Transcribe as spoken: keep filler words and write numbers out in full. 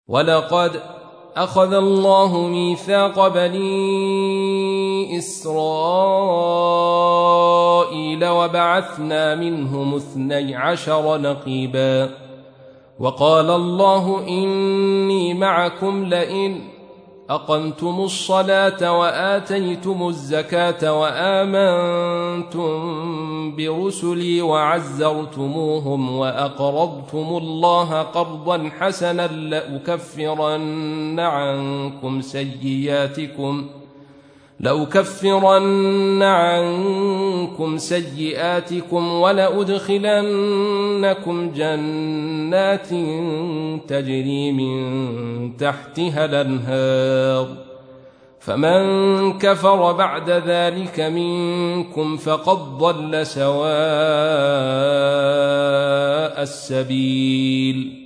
ولقد أخذ الله ميثاق بني إسرائيل وبعثنا منهم اثني عشر نقيبا وقال الله إني معكم لئن أقمتم الصلاة وآتيتم الزكاة وآمنتم برسلي وعزرتموهم وأقرضتم الله قرضا حسنا لأكفرن عنكم سيئاتكم لأكفرن عنكم سيئاتكم ولأدخلنكم جنات تجري من تحتها الأنهار فمن كفر بعد ذلك منكم فقد ضل سواء السبيل